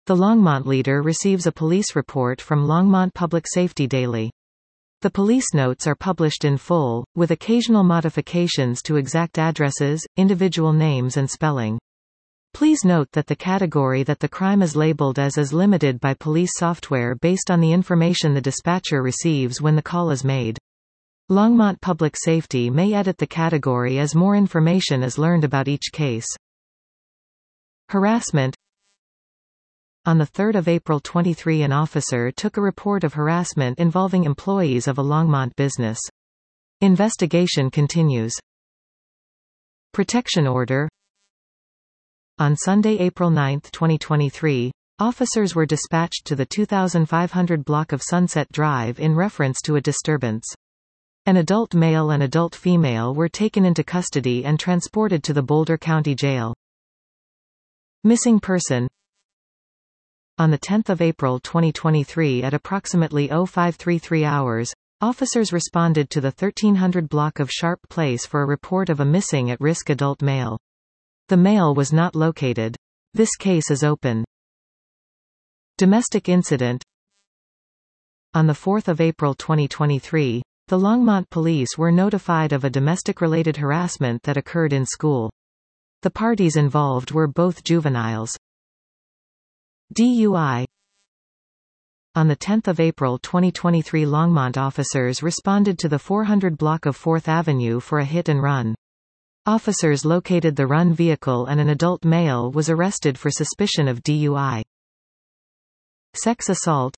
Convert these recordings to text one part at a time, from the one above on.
The Longmont leader receives a police report from Longmont Public Safety Daily. The police notes are published in full, with occasional modifications to exact addresses, individual names and spelling. Please note that the category that the crime is labeled as is limited by police software based on the information the dispatcher receives when the call is made. Longmont Public Safety may edit the category as more information is learned about each case. Harassment. On 3 April 23, an officer took a report of harassment involving employees of a Longmont business. Investigation continues. Protection order. On Sunday, April 9, 2023, officers were dispatched to the 2500 block of Sunset Drive in reference to a disturbance. An adult male and adult female were taken into custody and transported to the Boulder County Jail. Missing person. On 10 April 2023 at approximately 0533 hours, officers responded to the 1300 block of Sharp Place for a report of a missing at-risk adult male. The male was not located. This case is open. Domestic incident. On 4 April 2023, the Longmont police were notified of a domestic-related harassment that occurred in school. The parties involved were both juveniles. DUI. On 10 April 2023, Longmont officers responded to the 400 block of 4th Avenue for a hit-and-run. Officers located the run vehicle and an adult male was arrested for suspicion of DUI. Sex assault.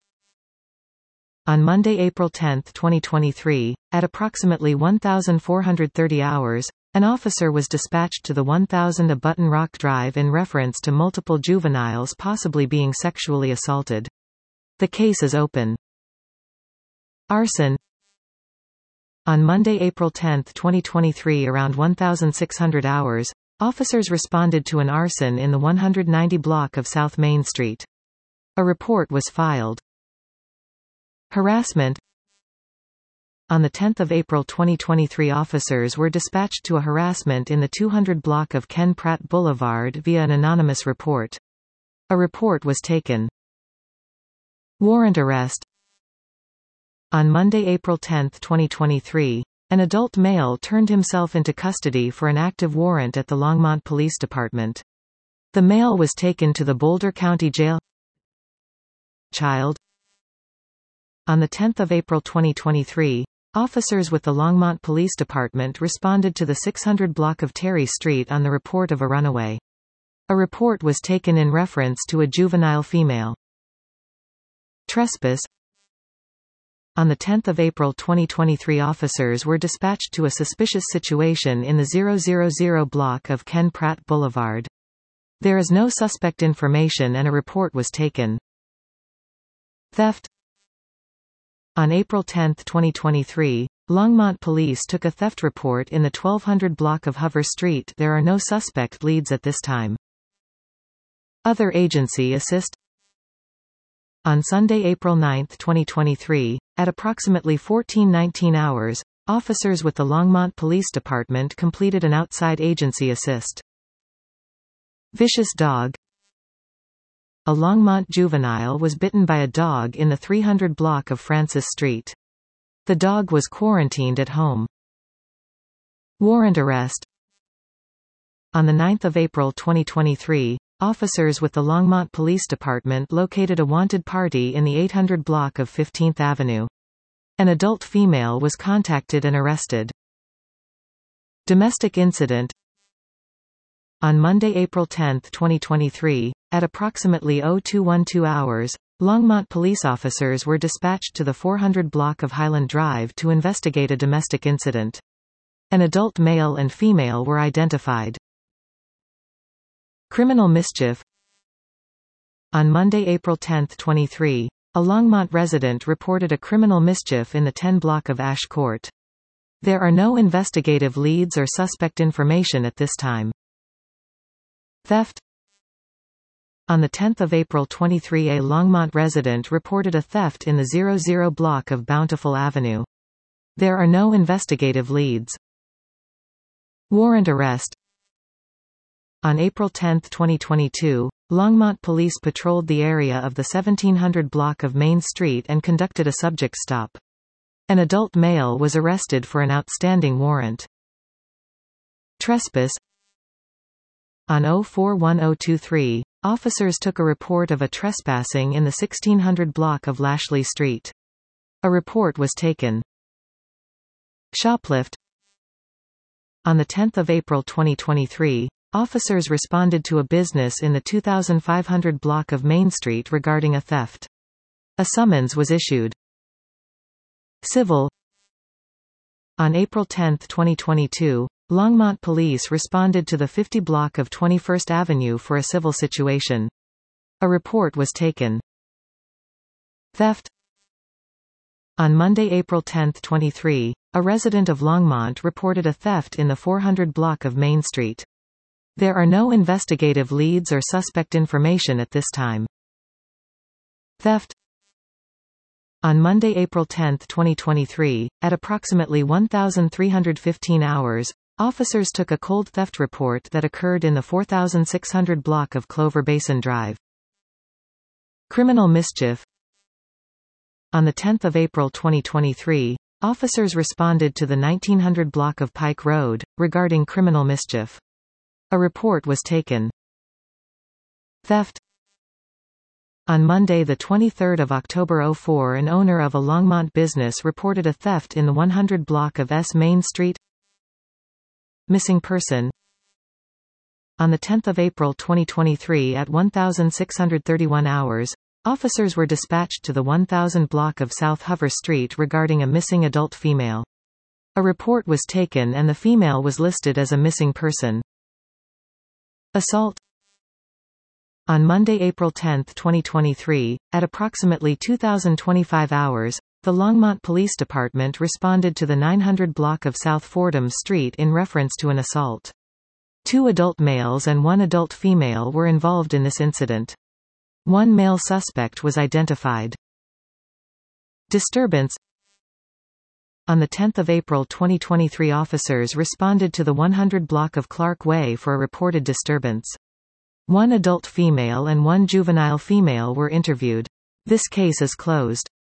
On Monday, April 10, 2023, at approximately 1430 hours, an officer was dispatched to the 1000 Button Rock Drive in reference to multiple juveniles possibly being sexually assaulted. The case is open. Arson. On Monday, April 10, 2023 around 1600 hours, officers responded to an arson in the 190 block of South Main Street. A report was filed. Harassment. On 10 April 2023, officers were dispatched to a harassment in the 200 block of Ken Pratt Boulevard via an anonymous report. A report was taken. Warrant arrest. On Monday, April 10, 2023, an adult male turned himself into custody for an active warrant at the Longmont Police Department. The male was taken to the Boulder County Jail. Child. On 10 April 2023, officers with the Longmont Police Department responded to the 600 block of Terry Street on the report of a runaway. A report was taken in reference to a juvenile female. Trespass. On 10 April 2023, officers were dispatched to a suspicious situation in the 000 block of Ken Pratt Boulevard. There is no suspect information and a report was taken. Theft. On April 10, 2023, Longmont police took a theft report in the 1200 block of Hover Street. There are no suspect leads at this time. Other agency assist. On Sunday, April 9, 2023, at approximately 1419 hours, officers with the Longmont Police Department completed an outside agency assist. Vicious dog. A Longmont juvenile was bitten by a dog in the 300 block of Francis Street. The dog was quarantined at home. Warrant arrest. On 9 April 2023, officers with the Longmont Police Department located a wanted party in the 800 block of 15th Avenue. An adult female was contacted and arrested. Domestic incident. On Monday, April 10, 2023, at approximately 0212 hours, Longmont police officers were dispatched to the 400 block of Highland Drive to investigate a domestic incident. An adult male and female were identified. Criminal mischief. On Monday, April 10, 2023, a Longmont resident reported a criminal mischief in the 10 block of Ash Court. There are no investigative leads or suspect information at this time. Theft. On 10 April 23, a Longmont resident reported a theft in the 00 block of Bountiful Avenue. There are no investigative leads. Warrant arrest. On April 10, 2022, Longmont police patrolled the area of the 1700 block of Main Street and conducted a subject stop. An adult male was arrested for an outstanding warrant. Trespass. On 041023, officers took a report of a trespassing in the 1600 block of Lashley Street. A report was taken. Shoplift. On 10 April 2023, officers responded to a business in the 2500 block of Main Street regarding a theft. A summons was issued. Civil. On April 10, 2022, Longmont police responded to the 50 block of 21st Avenue for a civil situation. A report was taken. Theft. On Monday, April 10, 23, a resident of Longmont reported a theft in the 400 block of Main Street. There are no investigative leads or suspect information at this time. Theft. On Monday, April 10, 2023, at approximately 1315 hours, officers took a cold theft report that occurred in the 4600 block of Clover Basin Drive. Criminal mischief. On 10 April 2023, officers responded to the 1900 block of Pike Road, regarding criminal mischief. A report was taken. Theft. On Monday, 23 October 04, an owner of a Longmont business reported a theft in the 100 block of S Main Street. Missing person. On 10 April 2023 at 1631 hours, officers were dispatched to the 1000 block of South Hover Street regarding a missing adult female. A report was taken and the female was listed as a missing person. Assault. On Monday, April 10, 2023, at approximately 2025 hours, the Longmont Police Department responded to the 900 block of South Fordham Street in reference to an assault. 2 adult males and 1 adult female were involved in this incident. 1 male suspect was identified. Disturbance. On 10 April 2023, officers responded to the 100 block of Clark Way for a reported disturbance. 1 adult female and 1 juvenile female were interviewed. This case is closed.